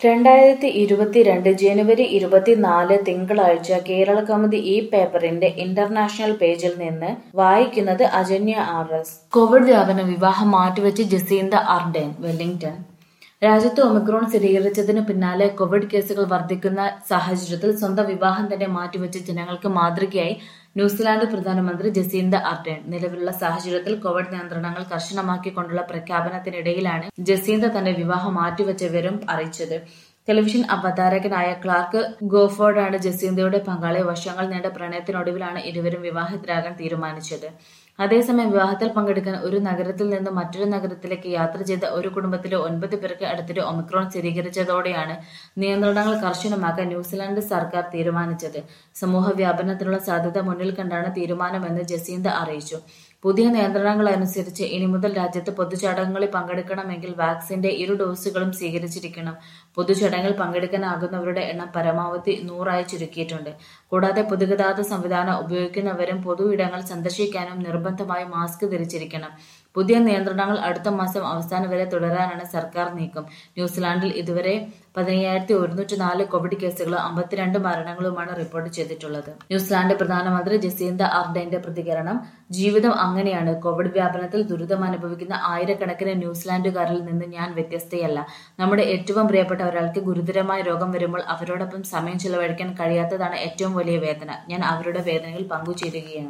2022 ജനുവരി 24 തിങ്കളാഴ്ച കേരളകൗമുദി ഈ പേപ്പറിന്റെ ഇന്റർനാഷണൽ പേജിൽ നിന്ന് വായിക്കുന്നത് അജന്യ ആർ.എസ്. കോവിഡ് വ്യാപനം വിവാഹം മാറ്റിവെച്ച് ജസീന്ത ആർഡേൺ, വെല്ലിംഗ്ടൺ. രാജ്യത്ത് ഒമിക്രോൺ സ്ഥിരീകരിച്ചതിനു പിന്നാലെ കോവിഡ് കേസുകൾ വർദ്ധിക്കുന്ന സാഹചര്യത്തിൽ സ്വന്തം വിവാഹം തന്നെ മാറ്റിവെച്ച് ജനങ്ങൾക്ക് മാതൃകയായി ന്യൂസിലാൻഡ് പ്രധാനമന്ത്രി ജസീന്ത ആർഡേൺ. നിലവിലുള്ള സാഹചര്യത്തിൽ കോവിഡ് നിയന്ത്രണങ്ങൾ കർശനമാക്കിക്കൊണ്ടുള്ള പ്രഖ്യാപനത്തിനിടയിലാണ് ജസീന്ത തന്റെ വിവാഹം മാറ്റിവെച്ച വിവരം അറിയിച്ചത്. ടെലിവിഷൻ അവതാരകനായ ക്ലാർക്ക് ഗോഫോർഡാണ് ജസീന്തയുടെ പങ്കാളി. വർഷങ്ങൾ നീണ്ട പ്രണയത്തിനൊടുവിലാണ് ഇരുവരും വിവാഹിതരാകാൻ തീരുമാനിച്ചത്. അതേസമയം വിവാഹത്തിൽ പങ്കെടുക്കാൻ ഒരു നഗരത്തിൽ നിന്ന് മറ്റൊരു നഗരത്തിലേക്ക് യാത്ര ചെയ്ത ഒരു കുടുംബത്തിലെ 9 പേർക്ക് അടുത്തിടെ ഒമിക്രോൺ സ്ഥിരീകരിച്ചതോടെയാണ് നിയന്ത്രണങ്ങൾ കർശനമാക്കാൻ ന്യൂസിലാൻഡ് സർക്കാർ തീരുമാനിച്ചത്. സമൂഹ വ്യാപനത്തിനുള്ള സാധ്യത മുന്നിൽ കണ്ടാണ് തീരുമാനമെന്ന് ജസീന്ത അറിയിച്ചു. പുതിയ നിയന്ത്രണങ്ങളനുസരിച്ച് ഇനി മുതൽ രാജ്യത്ത് പൊതുചടങ്ങുകളിൽ പങ്കെടുക്കണമെങ്കിൽ വാക്സിന്റെ 2 ഡോസുകളും സ്വീകരിച്ചിരിക്കണം. പൊതുചടങ്ങിൽ പങ്കെടുക്കാനാകുന്നവരുടെ എണ്ണം പരമാവധി 100 ചുരുക്കിയിട്ടുണ്ട്. കൂടാതെ പൊതുഗതാഗത സംവിധാനം ഉപയോഗിക്കുന്നവരും പൊതു ഇടങ്ങൾ സന്ദർശിക്കാനും നിർബന്ധമായി മാസ്ക് ധരിച്ചിരിക്കണം. പുതിയ നിയന്ത്രണങ്ങൾ അടുത്ത മാസം അവസാനം വരെ തുടരാനാണ് സർക്കാർ നീക്കം. ന്യൂസിലാൻഡിൽ ഇതുവരെ 15,104 കോവിഡ് കേസുകളും 52 മരണങ്ങളുമാണ് റിപ്പോർട്ട് ചെയ്തിട്ടുള്ളത്. ന്യൂസിലാൻഡ് പ്രധാനമന്ത്രി ജസീന്ത ആർഡേന്റെ പ്രതികരണം: ജീവിതം അങ്ങനെയാണ്. കോവിഡ് വ്യാപനത്തിൽ ദുരിതമനുഭവിക്കുന്ന ആയിരക്കണക്കിന് ന്യൂസിലാൻഡുകാരിൽ നിന്ന് ഞാൻ വ്യത്യസ്തയല്ല. നമ്മുടെ ഏറ്റവും പ്രിയപ്പെട്ട ഒരാൾക്ക് ഗുരുതരമായ രോഗം വരുമ്പോൾ അവരോടൊപ്പം സമയം ചിലവഴിക്കാൻ കഴിയാത്തതാണ് ഏറ്റവും വലിയ വേദന. ഞാൻ അവരുടെ വേദനയിൽ പങ്കുചേരുകയാണ്.